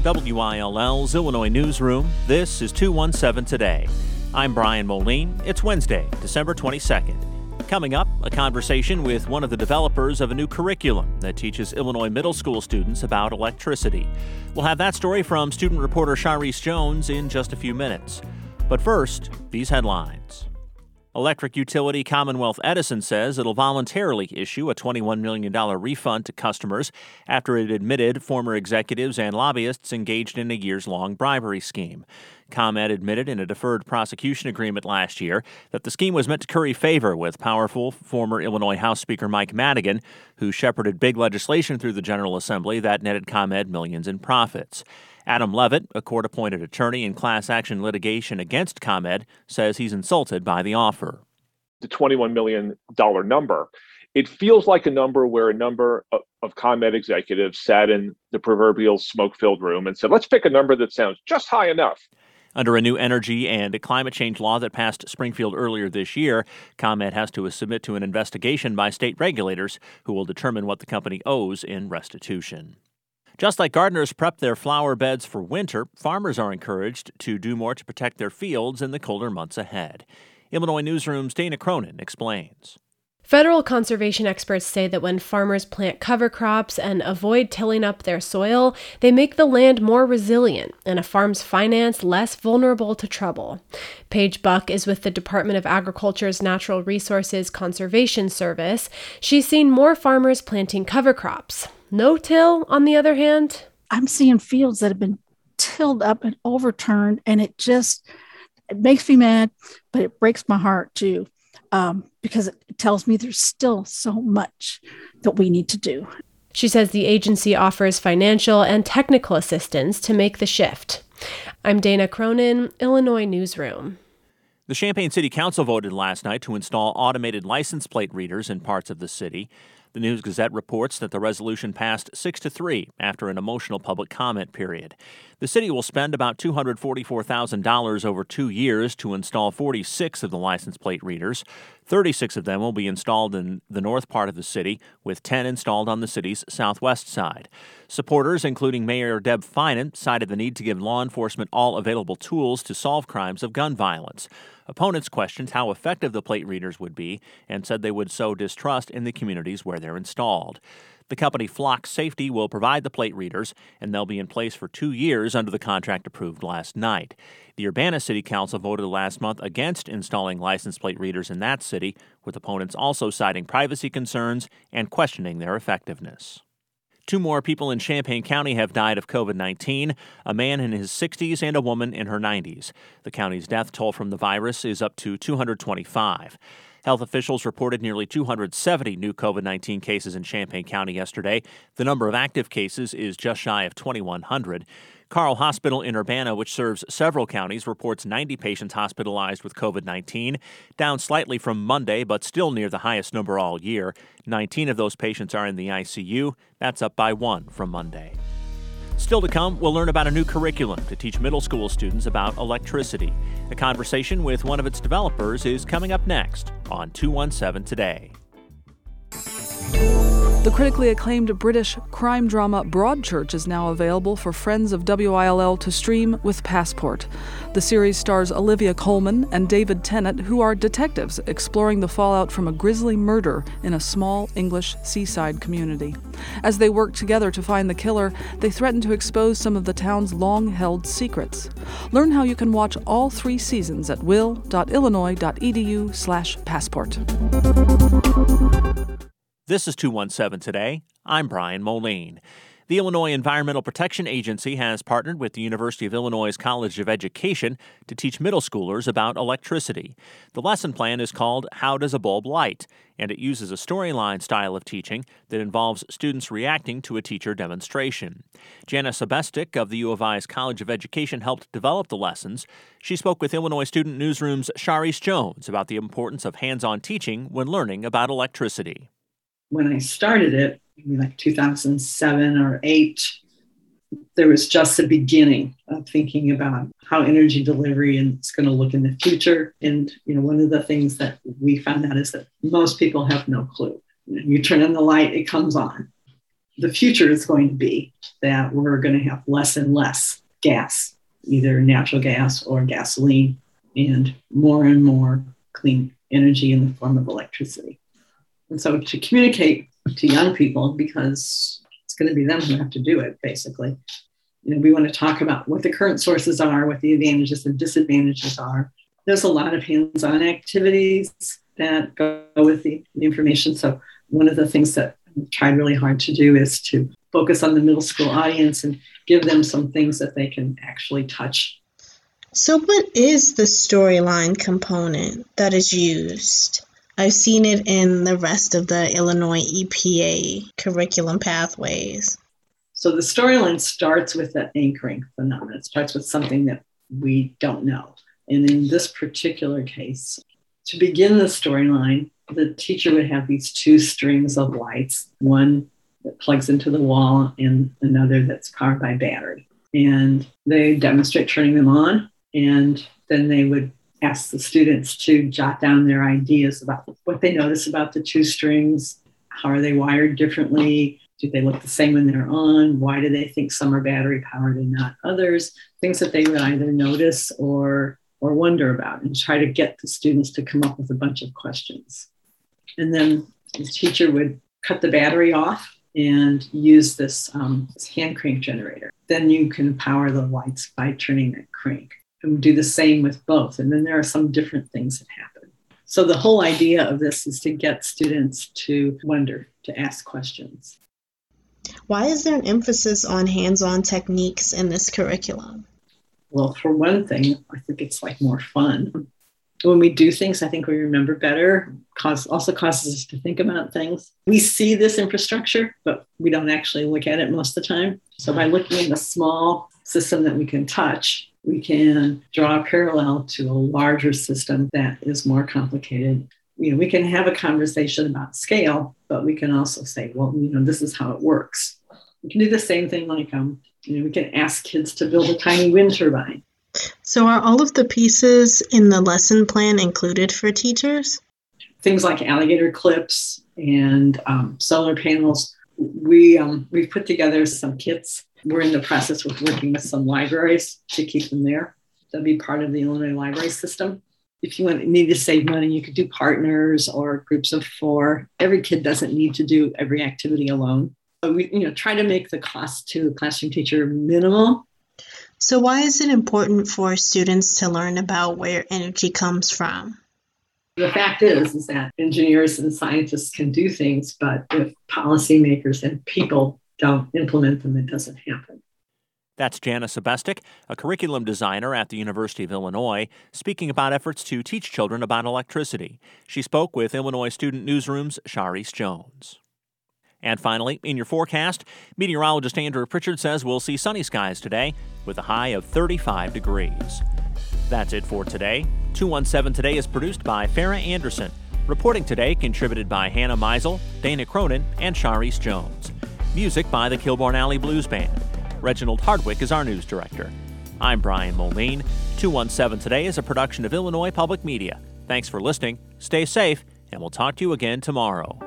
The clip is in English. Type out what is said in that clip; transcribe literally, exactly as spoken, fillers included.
W I L L's Illinois Newsroom, this is two one seven Today. I'm Brian Moline. It's Wednesday, December twenty-second. Coming up, a conversation with one of the developers of a new curriculum that teaches Illinois middle school students about electricity. We'll have that story from student reporter Sharice Jones in just a few minutes. But first, these headlines. Electric utility Commonwealth Edison says it'll voluntarily issue a twenty-one million dollars refund to customers after it admitted former executives and lobbyists engaged in a years-long bribery scheme. ComEd admitted in a deferred prosecution agreement last year that the scheme was meant to curry favor with powerful former Illinois House Speaker Mike Madigan, who shepherded big legislation through the General Assembly that netted ComEd millions in profits. Adam Levitt, a court-appointed attorney in class action litigation against ComEd, says he's insulted by the offer. The twenty-one million dollars number, it feels like a number where a number of, of ComEd executives sat in the proverbial smoke-filled room and said, let's pick a number that sounds just high enough. Under a new energy and climate change law that passed Springfield earlier this year, ComEd has to submit to an investigation by state regulators who will determine what the company owes in restitution. Just like gardeners prep their flower beds for winter, farmers are encouraged to do more to protect their fields in the colder months ahead. Illinois Newsroom's Dana Cronin explains. Federal conservation experts say that when farmers plant cover crops and avoid tilling up their soil, they make the land more resilient and a farm's finance less vulnerable to trouble. Paige Buck is with the Department of Agriculture's Natural Resources Conservation Service. She's seen more farmers planting cover crops. No-till, on the other hand? I'm seeing fields that have been tilled up and overturned, and it just it makes me mad, but it breaks my heart too. Um, because it tells me there's still so much that we need to do. She says the agency offers financial and technical assistance to make the shift. I'm Dana Cronin, Illinois Newsroom. The Champaign City Council voted last night to install automated license plate readers in parts of the city. The News-Gazette reports that the resolution passed six to three after an emotional public comment period. The city will spend about two hundred forty-four thousand dollars over two years to install forty-six of the license plate readers. thirty-six of them will be installed in the north part of the city, with ten installed on the city's southwest side. Supporters, including Mayor Deb Finan, cited the need to give law enforcement all available tools to solve crimes of gun violence. Opponents questioned how effective the plate readers would be and said they would sow distrust in the communities where they're installed. The company Flock Safety will provide the plate readers, and they'll be in place for two years under the contract approved last night. The Urbana City Council voted last month against installing license plate readers in that city, with opponents also citing privacy concerns and questioning their effectiveness. Two more people in Champaign County have died of covid nineteen, a man in his sixties and a woman in her nineties. The county's death toll from the virus is up to two hundred twenty-five. Health officials reported nearly two hundred seventy new covid nineteen cases in Champaign County yesterday. The number of active cases is just shy of twenty-one hundred. Carle Hospital in Urbana, which serves several counties, reports ninety patients hospitalized with covid nineteen, down slightly from Monday, but still near the highest number all year. nineteen of those patients are in the I C U. That's up by one from Monday. Still to come, we'll learn about a new curriculum to teach middle school students about electricity. A conversation with one of its developers is coming up next on two one seven Today. The critically acclaimed British crime drama Broadchurch is now available for friends of W I L L to stream with Passport. The series stars Olivia Colman and David Tennant, who are detectives exploring the fallout from a grisly murder in a small English seaside community. As they work together to find the killer, they threaten to expose some of the town's long-held secrets. Learn how you can watch all three seasons at will.illinois.edu slash passport. This is two one seven Today. I'm Brian Moline. The Illinois Environmental Protection Agency has partnered with the University of Illinois College of Education to teach middle schoolers about electricity. The lesson plan is called How Does a Bulb Light? And it uses a storyline style of teaching that involves students reacting to a teacher demonstration. Jana Sobestik of the U of I's College of Education helped develop the lessons. She spoke with Illinois Student Newsroom's Sharice Jones about the importance of hands-on teaching when learning about electricity. When I started it, maybe like two thousand seven or eight, there was just a beginning of thinking about how energy delivery is going to look in the future. And, you know, one of the things that we found out is that most people have no clue. You know, you turn on the light, it comes on. the future is going to be that we're going to have less and less gas, either natural gas or gasoline, and more and more clean energy in the form of electricity. And so to communicate to young people, because it's going to be them who have to do it, basically, you know, we want to talk about what the current sources are, what the advantages and disadvantages are. There's a lot of hands-on activities that go with the, the information. So one of the things that I've tried really hard to do is to focus on the middle school audience and give them some things that they can actually touch. So what is the storyline component that is used? I've seen it in the rest of the Illinois E P A curriculum pathways. So the storyline starts with that anchoring phenomenon. It starts with something that we don't know. And in this particular case, to begin the storyline, the teacher would have these two strings of lights, one that plugs into the wall and another that's powered by battery. And they demonstrate turning them on, and then they would ask the students to jot down their ideas about what they notice about the two strings. How are they wired differently? Do they look the same when they're on? Why do they think some are battery powered and not others? Things that they would either notice or or wonder about, and try to get the students to come up with a bunch of questions. And then the teacher would cut the battery off and use this, um, this hand crank generator. Then you can power the lights by turning that crank, and do the same with both. And then there are some different things that happen. So the whole idea of this is to get students to wonder, to ask questions. Why is there an emphasis on hands-on techniques in this curriculum? Well, for one thing, I think it's like more fun. When we do things, I think we remember better. Cause, also causes us to think about things. We see this infrastructure, but we don't actually look at it most of the time. So by looking at a small system that we can touch, we can draw a parallel to a larger system that is more complicated. You know, we can have a conversation about scale, but we can also say, well, you know, this is how it works. We can do the same thing like, um, you know, we can ask kids to build a tiny wind turbine. So are all of the pieces in the lesson plan included for teachers? Things like alligator clips and um, solar panels. We, um, we've put together some kits. We're in the process of working with some libraries to keep them there. That'll be part of the Illinois library system. If you want, need to save money, you could do partners or groups of four. Every kid doesn't need to do every activity alone. But we, you know, try to make the cost to a classroom teacher minimal. So why is it important for students to learn about where energy comes from? The fact is, is that engineers and scientists can do things, but if policymakers and people don't implement them, it doesn't happen. That's Janice Sebestik, a curriculum designer at the University of Illinois, speaking about efforts to teach children about electricity. She spoke with Illinois Student Newsroom's Charis Jones. And finally, in your forecast, meteorologist Andrew Pritchard says we'll see sunny skies today with a high of thirty-five degrees. That's it for today. two one seven Today is produced by Farah Anderson. Reporting today contributed by Hannah Meisel, Dana Cronin, and Charis Jones. Music by the Kilbourne Alley Blues Band. Reginald Hardwick is our news director. I'm Brian Moline. two one seven Today is a production of Illinois Public Media. Thanks for listening, stay safe, and we'll talk to you again tomorrow.